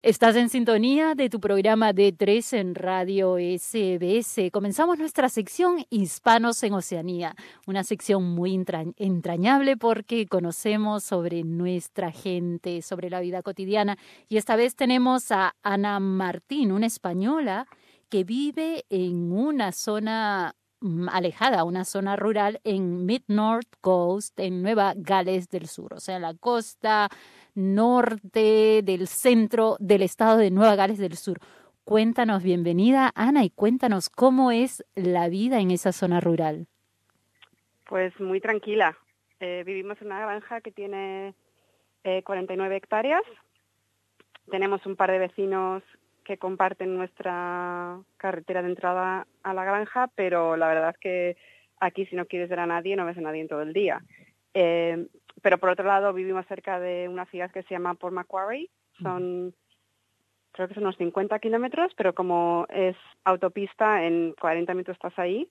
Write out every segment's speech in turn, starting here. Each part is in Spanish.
Estás en sintonía de tu programa D3 en Radio SBS. Comenzamos nuestra sección Hispanos en Oceanía, una sección muy entrañable porque conocemos sobre nuestra gente, sobre la vida cotidiana. Y esta vez tenemos a Ana Martín, una española que vive en una zona alejada, una zona rural en Mid-North Coast, en Nueva Gales del Sur, o sea, en la costa norte del centro del estado de Nueva Gales del Sur. Cuéntanos, bienvenida Ana, y cuéntanos cómo es la vida en esa zona rural. Pues muy tranquila. Vivimos en una granja que tiene 49 hectáreas. Tenemos un par de vecinos que comparten nuestra carretera de entrada a la granja, pero la verdad es que aquí si no quieres ver a nadie, no ves a nadie en todo el día. Pero por otro lado vivimos cerca de una ciudad que se llama Port Macquarie. Creo que son unos 50 kilómetros, pero como es autopista, en 40 minutos estás ahí.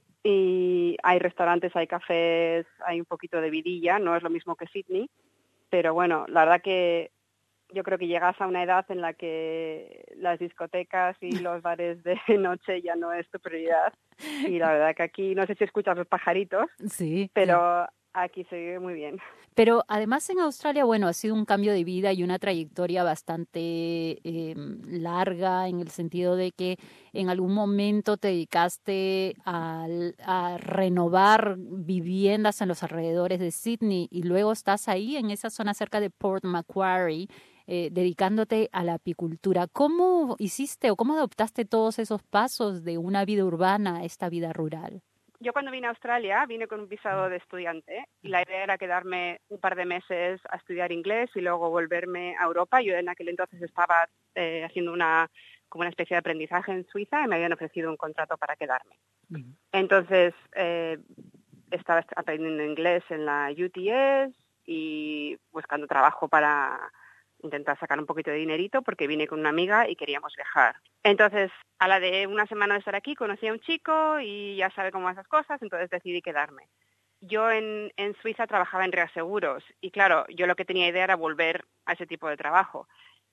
Y hay restaurantes, hay cafés, hay un poquito de vidilla, no es lo mismo que Sydney, pero bueno, la verdad que yo creo que llegas a una edad en la que las discotecas y los bares de noche ya no es tu prioridad, y la verdad que aquí, no sé si escuchas los pajaritos, Sí, pero aquí se vive muy bien. pero además en Australia, bueno, ha sido un cambio de vida y una trayectoria bastante larga en el sentido de que en algún momento te dedicaste a renovar viviendas en los alrededores de Sydney y luego estás ahí en esa zona cerca de Port Macquarie, dedicándote a la apicultura. ¿Cómo hiciste o cómo adoptaste todos esos pasos de una vida urbana a esta vida rural? Yo cuando vine a Australia vine con un visado de estudiante y la idea era quedarme un par de meses a estudiar inglés y luego volverme a Europa. Yo en aquel entonces estaba haciendo como una especie de aprendizaje en Suiza y me habían ofrecido un contrato para quedarme. Entonces estaba aprendiendo inglés en la UTS y buscando trabajo para intentar sacar un poquito de dinerito porque vine con una amiga y queríamos viajar. Entonces, a la de una semana de estar aquí, conocí a un chico y ya sabe cómo esas cosas, entonces decidí quedarme. Yo en Suiza trabajaba en reaseguros y claro, yo lo que tenía idea era volver a ese tipo de trabajo.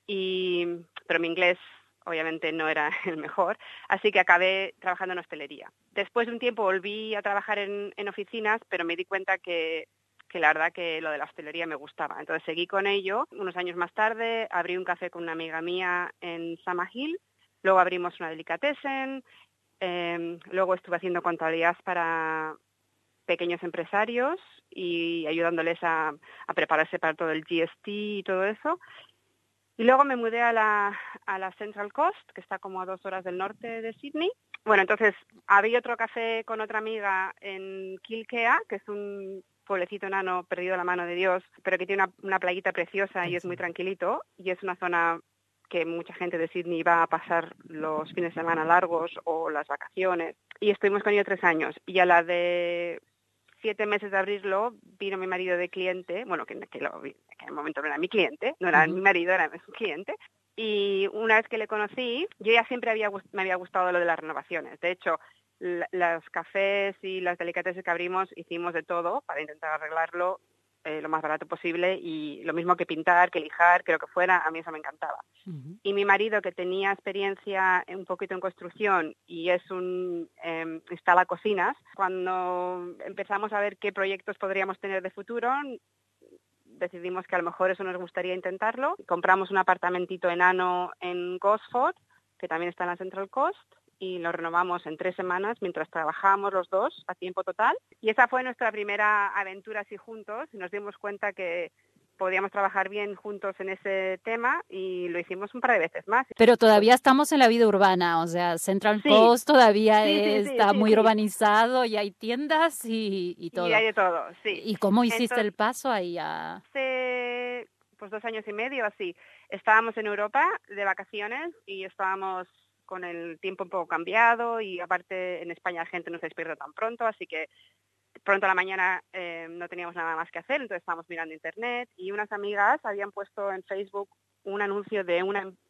Pero mi inglés obviamente no era el mejor, así que acabé trabajando en hostelería. Después de un tiempo volví a trabajar en oficinas, pero me di cuenta que la verdad que lo de la hostelería me gustaba. Entonces seguí con ello. Unos años más tarde abrí un café con una amiga mía en Summer Hill, luego abrimos una delicatessen, luego estuve haciendo contabilidad para pequeños empresarios y ayudándoles a prepararse para todo el GST y todo eso. Y luego me mudé a la Central Coast, que está como a 2 horas del norte de Sydney. Bueno, entonces abrí otro café con otra amiga en Kilkea, que es un pueblecito enano perdido a la mano de Dios, pero que tiene una playita preciosa y es muy tranquilito. Y es una zona que mucha gente de Sydney va a pasar los fines de semana largos o las vacaciones. Y estuvimos con ello 3 años. Y a la de 7 meses de abrirlo, vino mi marido de cliente, bueno, que en aquel momento no era mi cliente, no era mi marido, era su cliente, y una vez que le conocí, yo ya siempre me había gustado lo de las renovaciones. De hecho, los cafés y las delicatessen que abrimos hicimos de todo para intentar arreglarlo lo más barato posible, y lo mismo que pintar, que lijar, que lo que fuera, a mí eso me encantaba. Y mi marido, que tenía experiencia un poquito en construcción y es instala cocinas, cuando empezamos a ver qué proyectos podríamos tener de futuro, decidimos que a lo mejor eso nos gustaría intentarlo. Compramos un apartamentito enano en Gosford, que también está en la Central Coast, y lo renovamos en 3 semanas mientras trabajábamos los dos a tiempo total. Y esa fue nuestra primera aventura así juntos, y nos dimos cuenta que podíamos trabajar bien juntos en ese tema y lo hicimos un par de veces más. Pero todavía estamos en la vida urbana, o sea, Central Coast todavía está muy urbanizado y hay tiendas y Y todo. hay de todo, sí. ¿Y cómo hiciste el Entonces, paso ahí a...? hace pues 2 años y medio así, estábamos en Europa de vacaciones y estábamos con el tiempo un poco cambiado, y aparte en España la gente no se despierta tan pronto, así que pronto a la mañana no teníamos nada más que hacer, entonces estábamos mirando internet y unas amigas habían puesto en Facebook un anuncio de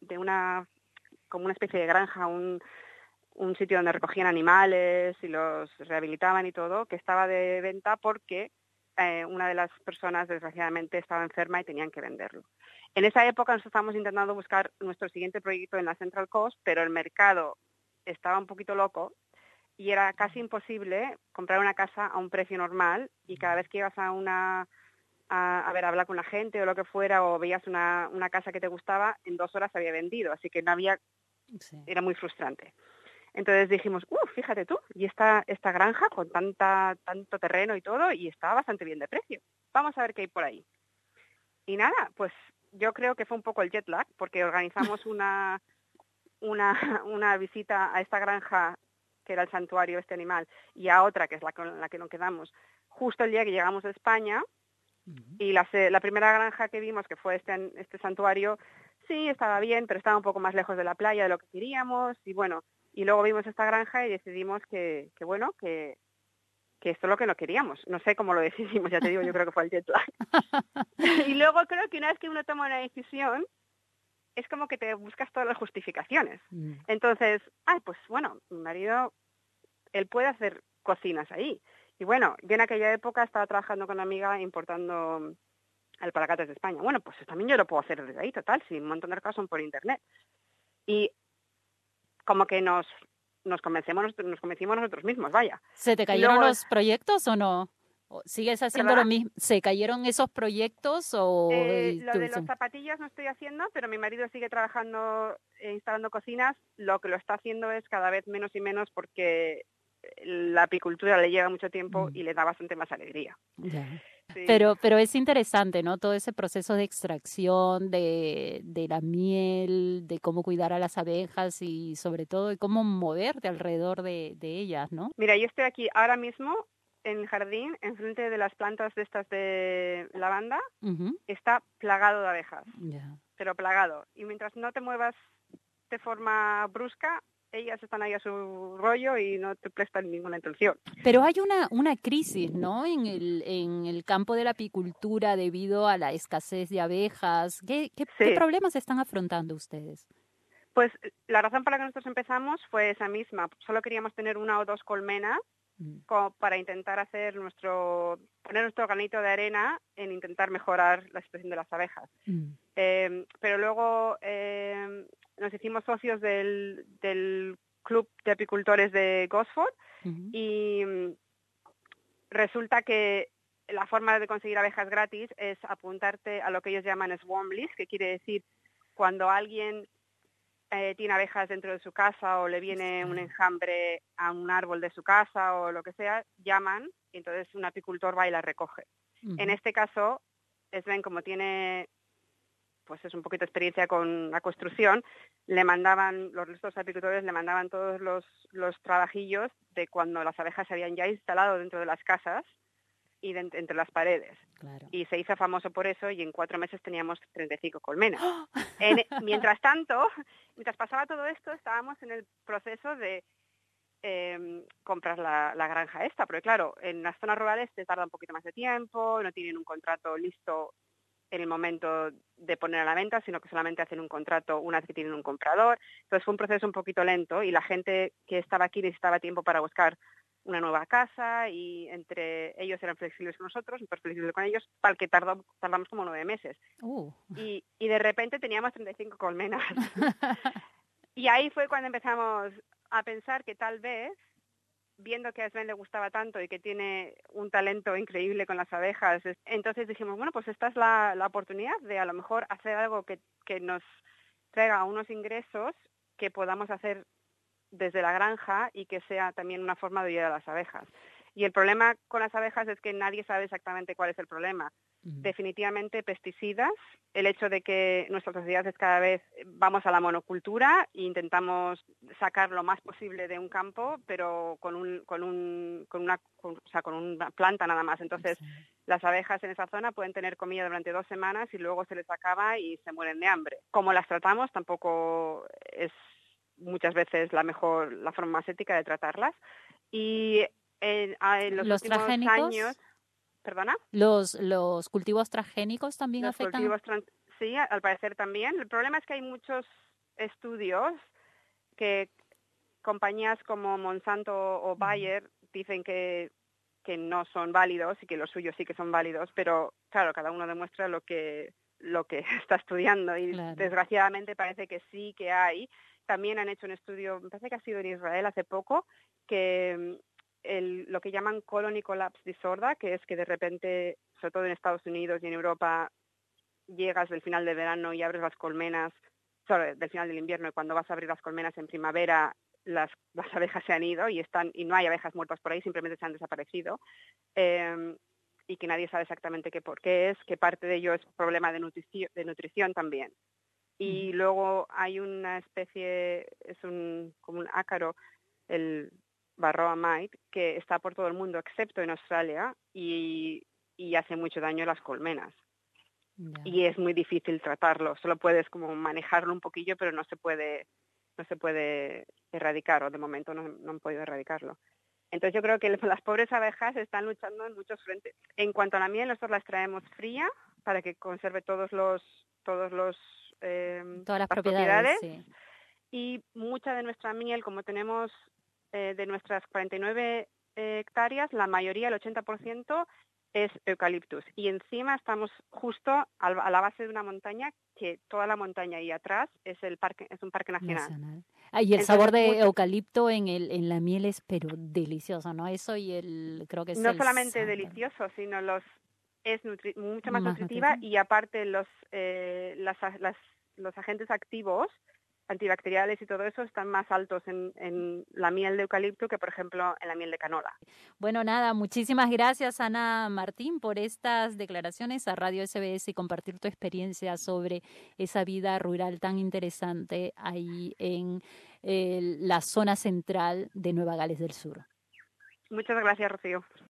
una como una especie de granja, un sitio donde recogían animales y los rehabilitaban y todo, que estaba de venta porque una de las personas desgraciadamente estaba enferma y tenían que venderlo. En esa época nosotros estábamos intentando buscar nuestro siguiente proyecto en la Central Coast, pero el mercado estaba un poquito loco y era casi imposible comprar una casa a un precio normal, y cada vez que ibas a hablar con la gente o lo que fuera, o veías una casa que te gustaba, en 2 horas se había vendido, así que no había, era muy frustrante. Entonces dijimos, fíjate tú, y esta granja con tanto terreno y todo, y está bastante bien de precio. Vamos a ver qué hay por ahí. Y nada, pues yo creo que fue un poco el jet lag, porque organizamos una visita a esta granja, que era el santuario de este animal, y a otra, que es con la que nos quedamos, justo el día que llegamos a España. Y la primera granja que vimos, que fue este santuario, sí, estaba bien, pero estaba un poco más lejos de la playa de lo que queríamos, y bueno, y luego vimos esta granja y decidimos que esto es lo que no queríamos. No sé cómo lo decidimos, ya te digo, yo creo que fue el jet lag. Y luego creo que una vez que uno toma una decisión, es como que te buscas todas las justificaciones. Entonces, pues bueno, mi marido, él puede hacer cocinas ahí. Y bueno, yo en aquella época estaba trabajando con una amiga importando alpargatas de España. Bueno, pues también yo lo puedo hacer desde ahí, total, si un montón de cosas son por internet. Y como que nos convencimos nosotros mismos, vaya. ¿Se te cayeron los proyectos o no? ¿Sigues haciendo ¿Perdona? lo mismo? ¿Se cayeron esos proyectos o...? Lo de los zapatillas no estoy haciendo, pero mi marido sigue trabajando, instalando cocinas. Lo que lo está haciendo es cada vez menos y menos, porque la apicultura le lleva mucho tiempo y le da bastante más alegría. Ya. Sí. Pero es interesante, ¿no? Todo ese proceso de extracción de la miel, de cómo cuidar a las abejas y sobre todo de cómo moverte alrededor de ellas, ¿no? Mira, yo estoy aquí ahora mismo en el jardín, enfrente de las plantas de estas de lavanda. Está plagado de abejas, pero plagado. Y mientras no te muevas de forma brusca, ellas están ahí a su rollo y no te prestan ninguna atención. Pero hay una crisis, ¿no? En el campo de la apicultura debido a la escasez de abejas. ¿Qué problemas están afrontando ustedes? Pues la razón para la que nosotros empezamos fue esa misma. Solo queríamos tener 1 o 2 colmenas para intentar poner nuestro granito de arena en intentar mejorar la situación de las abejas. Pero luego nos hicimos socios del Club de Apicultores de Gosford y resulta que la forma de conseguir abejas gratis es apuntarte a lo que ellos llaman swarm list, que quiere decir cuando alguien tiene abejas dentro de su casa o le viene un enjambre a un árbol de su casa o lo que sea, llaman y entonces un apicultor va y las recoge. En este caso, Sven, como tiene pues es un poquito de experiencia con la construcción, los apicultores le mandaban todos los trabajillos de cuando las abejas se habían ya instalado dentro de las casas y entre las paredes. Claro. Y se hizo famoso por eso, y en 4 meses teníamos 35 colmenas. Mientras pasaba todo esto, estábamos en el proceso de comprar la granja esta, porque claro, en las zonas rurales te tarda un poquito más de tiempo, no tienen un contrato listo en el momento de poner a la venta, sino que solamente hacen un contrato una vez que tienen un comprador. Entonces fue un proceso un poquito lento, y la gente que estaba aquí necesitaba tiempo para buscar una nueva casa, y entre ellos eran flexibles con nosotros, nosotros flexibles con ellos, para el que tardamos como 9 meses. Y de repente teníamos 35 colmenas. Y ahí fue cuando empezamos a pensar que tal vez, viendo que a Sven le gustaba tanto y que tiene un talento increíble con las abejas, entonces dijimos, bueno, pues esta es la oportunidad de a lo mejor hacer algo que nos traiga unos ingresos que podamos hacer desde la granja y que sea también una forma de ayudar a las abejas. Y el problema con las abejas es que nadie sabe exactamente cuál es el problema. Definitivamente pesticidas, el hecho de que nuestras sociedades cada vez vamos a la monocultura e intentamos sacar lo más posible de un campo, pero con una planta nada más. Entonces, las abejas en esa zona pueden tener comida durante 2 semanas y luego se les acaba y se mueren de hambre. Como las tratamos tampoco es muchas veces la forma más ética de tratarlas. Y en los últimos años... ¿Perdona? ¿Los cultivos transgénicos también afectan? Sí, al parecer también. El problema es que hay muchos estudios que compañías como Monsanto o Bayer dicen que no son válidos y que los suyos sí que son válidos, pero claro, cada uno demuestra lo que lo que está estudiando y Claro. desgraciadamente parece que sí que hay. También han hecho un estudio, me parece que ha sido en Israel hace poco, que lo que llaman colony collapse disorder, que es que de repente, sobre todo en Estados Unidos y en Europa, llegas del final del verano y abres las colmenas, del final del invierno, y cuando vas a abrir las colmenas en primavera, las abejas se han ido y no hay abejas muertas por ahí, simplemente se han desaparecido. Y que nadie sabe exactamente por qué es, que parte de ello es problema de nutrición también. Y luego hay una especie, como un ácaro, el Varroa mite, que está por todo el mundo excepto en Australia y hace mucho daño a las colmenas. Ya. Y es muy difícil tratarlo, solo puedes como manejarlo un poquillo, pero no se puede erradicar, o de momento no han podido erradicarlo. Entonces yo creo que las pobres abejas están luchando en muchos frentes. En cuanto a la miel, nosotros las traemos fría para que conserve todas las propiedades, sí. Y mucha de nuestra miel, como tenemos de nuestras 49 hectáreas, la mayoría, el 80%, es eucaliptus. Y encima estamos justo a la base de una montaña, que toda la montaña y atrás es un parque nacional. Y el sabor de eucalipto en la miel es pero delicioso, ¿no? Eso creo que es no solamente delicioso, sino es mucho más nutritiva, y aparte los agentes activos antibacteriales y todo eso están más altos en la miel de eucalipto que, por ejemplo, en la miel de canola. Bueno, nada, muchísimas gracias, Ana Martín, por estas declaraciones a Radio SBS y compartir tu experiencia sobre esa vida rural tan interesante ahí en la zona central de Nueva Gales del Sur. Muchas gracias, Rocío.